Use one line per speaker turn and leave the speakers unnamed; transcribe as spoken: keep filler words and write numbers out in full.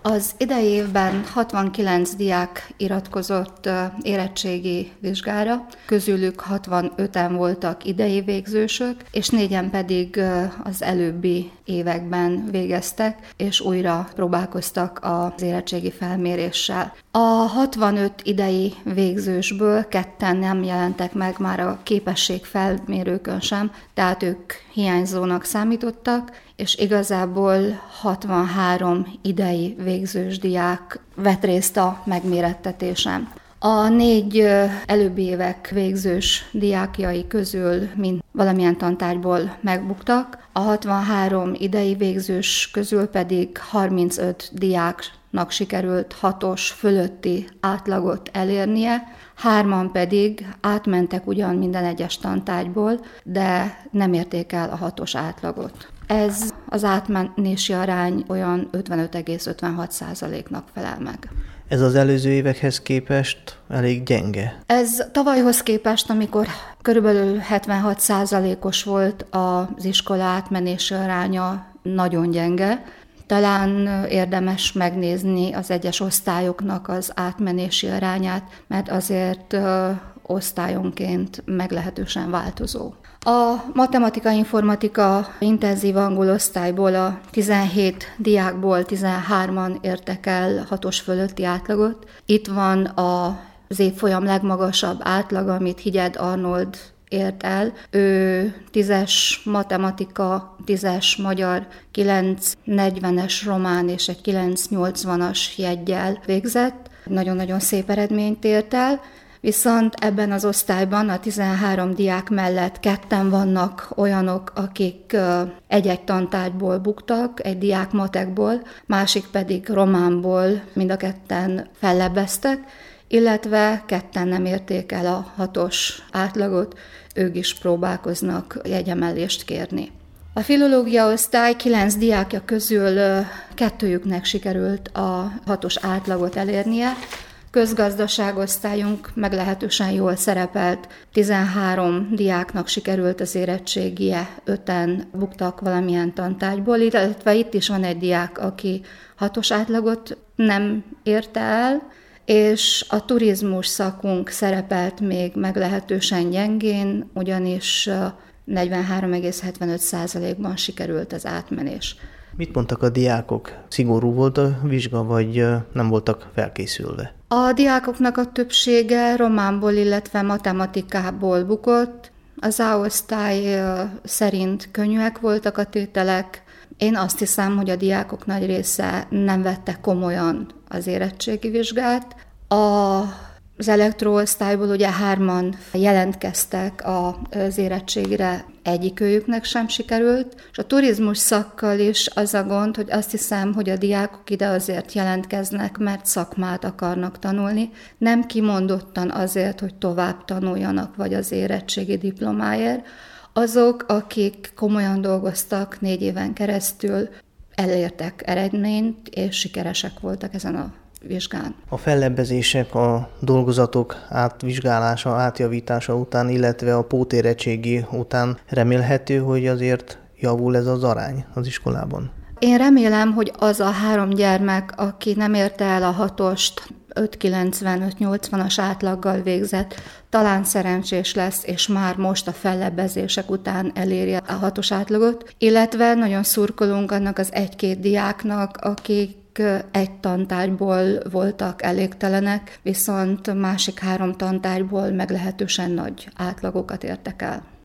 Az idei évben hatvankilenc diák iratkozott érettségi vizsgára, közülük hatvanöten voltak idei végzősök, és négyen pedig az előbbi években végeztek, és újra próbálkoztak az érettségi felméréssel. A hatvanöt idei végzősből ketten nem jelentek meg már a képességfelmérőkön sem, tehát ők hiányzónak számítottak, és igazából hatvanhárom idei végzős diák vett részt a megmérettetésen. A négy előbbi évek végzős diákjai közül mind valamilyen tantárgyból megbuktak, a hatvanhárom idei végzős közül pedig harmincöt diáknak sikerült hatos fölötti átlagot elérnie, hárman pedig átmentek ugyan minden egyes tantárgyból, de nem érték el a hatos átlagot. Ez az átmenési arány olyan ötvenöt egész ötvenhat százaléknak felel meg.
Ez az előző évekhez képest elég gyenge.
Ez tavalyhoz képest, amikor körülbelül hetvenhat százalékos volt az iskola átmenési aránya, nagyon gyenge. Talán érdemes megnézni az egyes osztályoknak az átmenési arányát, mert azért ö, osztályonként meglehetősen változó. A matematika-informatika intenzív angol osztályból a tizenhét diákból tizenhárman értek el hatos fölötti átlagot. Itt van az évfolyam legmagasabb átlaga, amit Higyed Arnold ért el. Ő tízes matematika, tízes magyar, kilenc negyvenes román és egy kilenc nyolcvanas jeggyel végzett. Nagyon-nagyon szép eredményt ért el. Viszont ebben az osztályban a tizenhárom diák mellett ketten vannak olyanok, akik egy-egy tantárgyból buktak, egy diák matekból, másik pedig románból, mind a ketten fellebbeztek, illetve ketten nem érték el a hatos átlagot, ők is próbálkoznak jegyemelést kérni. A filológia osztály kilenc diákja közül kettőjüknek sikerült a hatos átlagot elérnie, közgazdaságosztályunk meglehetősen jól szerepelt, tizenhárom diáknak sikerült az érettségie, öten buktak valamilyen tantárgyból, illetve itt is van egy diák, aki hatos átlagot nem érte el, és a turizmus szakunk szerepelt még meglehetősen gyengén, ugyanis negyvenhárom egész hetvenöt százalékban sikerült az átmenés.
Mit mondtak a diákok? Szigorú volt a vizsga, vagy nem voltak felkészülve?
A diákoknak a többsége románból, illetve matematikából bukott. Az A-osztály szerint könnyűek voltak a tételek. Én azt hiszem, hogy a diákok nagy része nem vette komolyan az érettségi vizsgát. A Az elektroosztályból ugye hárman jelentkeztek az érettségre, egyikőjüknek sem sikerült, és a turizmus szakkal is az a gond, hogy azt hiszem, hogy a diákok ide azért jelentkeznek, mert szakmát akarnak tanulni, nem kimondottan azért, hogy tovább tanuljanak, vagy az érettségi diplomáért. Azok, akik komolyan dolgoztak négy éven keresztül, elértek eredményt, és sikeresek voltak ezen a vizsgán.
A fellebbezések, a dolgozatok átvizsgálása, átjavítása után, illetve a pótérettségi után remélhető, hogy azért javul ez az arány az iskolában?
Én remélem, hogy az a három gyermek, aki nem érte el a hatost, öt kilencven öt nyolcvanas átlaggal végzett, talán szerencsés lesz, és már most a fellebbezések után eléri a hatos átlagot, illetve nagyon szurkolunk annak az egy-két diáknak, akik egy tantárgyból voltak elégtelenek, viszont másik három tantárgyból meglehetősen nagy átlagokat értek el.